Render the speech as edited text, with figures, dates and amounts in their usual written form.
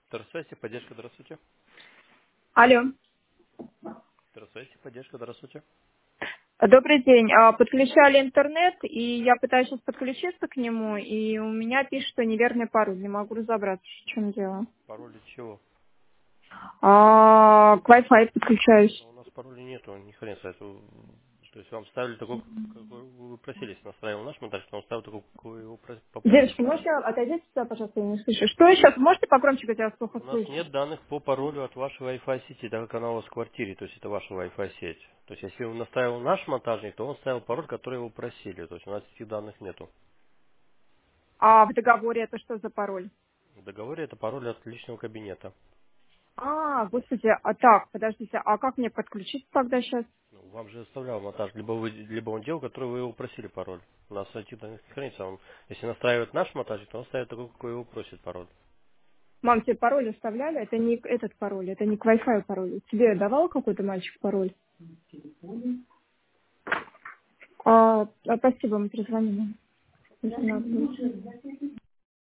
Здравствуйте, поддержка, здравствуйте. Алло. Здравствуйте, поддержка, здравствуйте. Добрый день. Подключали интернет, и я пытаюсь сейчас подключиться к нему, и у меня пишет, что неверный пароль. Не могу разобраться, в чем дело. Пароля чего? К Wi-Fi подключаюсь. Но у нас пароля нету, ни хрена себе. То есть вам ставили такой, какой вы просили, если настраивал наш монтаж, то он ставил такой, какой вы его попросили. Девочка, можете отойдите сюда, пожалуйста, я не слышу. Что сейчас? Можете погромче говорить, я вас плохо У нас слышу. нет данных по паролю от вашей Wi-Fi сети, так как она у вас в квартире, то есть это ваша Wi-Fi сеть. То есть если он настраивал наш монтажник, то он ставил пароль, который его просили. То есть у нас этих данных нету. А в договоре это что за пароль? В договоре это пароль от личного кабинета. Господи, так, подождите, а как мне подключиться тогда сейчас? Ну, вам же оставлял монтаж, либо он делал, который вы его просили пароль. У нас IT данных не хранится. Он, если настраивает наш монтаж, то он ставит такой, какой его просит пароль. Мам, тебе пароль оставляли? Это не этот пароль, это не к Wi-Fi пароль. Тебе давал какой-то мальчик пароль? Спасибо, мы перезвоним. Если надо будет.